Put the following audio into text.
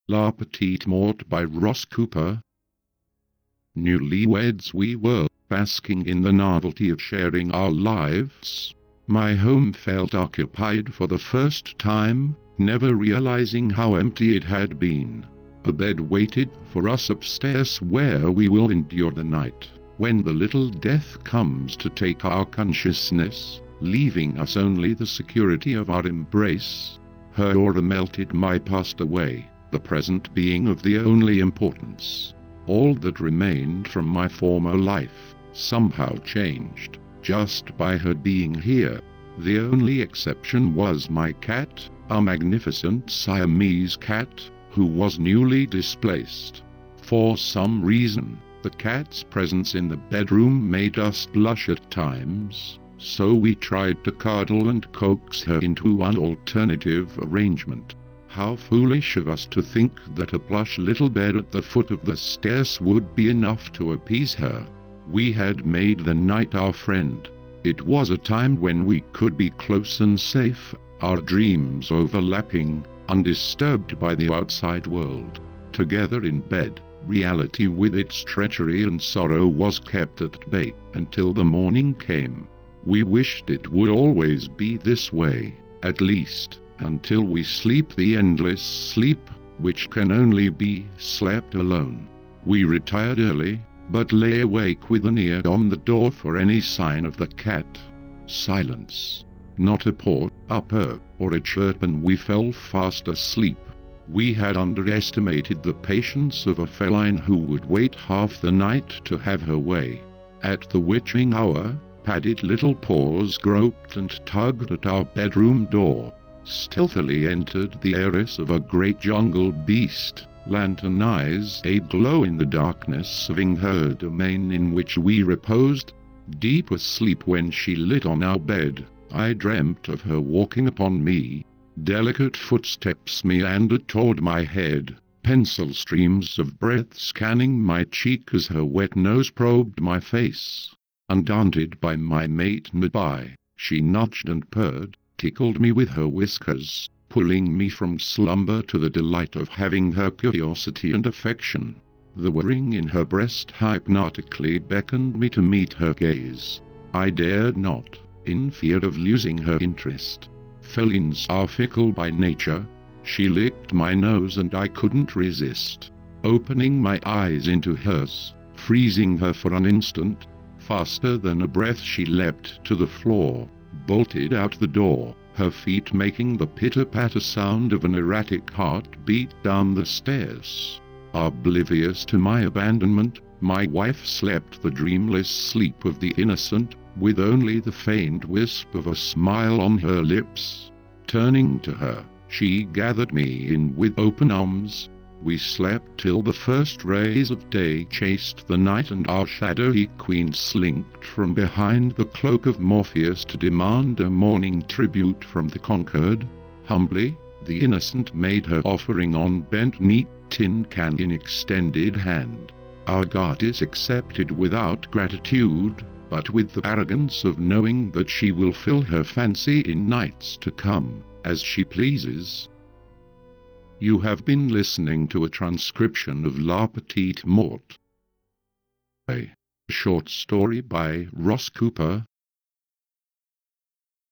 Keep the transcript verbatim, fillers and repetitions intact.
La Petite Mort by Ross Cooper. Newlyweds we were, basking in the novelty of sharing our lives. My home felt occupied for the first time, never realizing how empty it had been. A bed waited for us upstairs where we will endure the night, when the little death comes to take our consciousness, leaving us only the security of our embrace. Her aura melted, my past away, the present being of the only importance. All that remained from my former life, somehow changed, just by her being here. The only exception was my cat, a magnificent Siamese cat, who was newly displaced. For some reason, the cat's presence in the bedroom made us blush at times, so we tried to cuddle and coax her into an alternative arrangement. How foolish of us to think that a plush little bed at the foot of the stairs would be enough to appease her. We had made the night our friend. It was a time when we could be close and safe, our dreams overlapping, undisturbed by the outside world. Together in bed, reality with its treachery and sorrow was kept at bay until the morning came. We wished it would always be this way, at least until we sleep the endless sleep, which can only be slept alone. We retired early, but lay awake with an ear on the door for any sign of the cat. Silence. Not a paw, a purr, or a chirp, and we fell fast asleep. We had underestimated the patience of a feline who would wait half the night to have her way. At the witching hour, padded little paws groped and tugged at our bedroom door. Stealthily entered the heiress of a great jungle beast, lantern eyes aglow in the darkness, serving her domain in which we reposed. Deep asleep when she lit on our bed, I dreamt of her walking upon me. Delicate footsteps meandered toward my head, pencil streams of breath scanning my cheek as her wet nose probed my face. Undaunted by my mate nearby, she nudged and purred, tickled me with her whiskers, pulling me from slumber to the delight of having her curiosity and affection. The whirring in her breast hypnotically beckoned me to meet her gaze. I dared not, in fear of losing her interest. Felines are fickle by nature. She licked my nose and I couldn't resist, opening my eyes into hers, freezing her for an instant. Faster than a breath she leapt to the floor, bolted out the door, her feet making the pitter-patter sound of an erratic heartbeat down the stairs. Oblivious to my abandonment, my wife slept the dreamless sleep of the innocent, with only the faint wisp of a smile on her lips. Turning to her, she gathered me in with open arms. We slept till the first rays of day chased the night, and our shadowy queen slinked from behind the cloak of Morpheus to demand a morning tribute from the conquered. Humbly, the innocent made her offering on bent knee, tin can in extended hand. Our goddess accepted without gratitude, but with the arrogance of knowing that she will fill her fancy in nights to come, as she pleases. You have been listening to a transcription of La Petite Mort, a short story by Ross Cooper.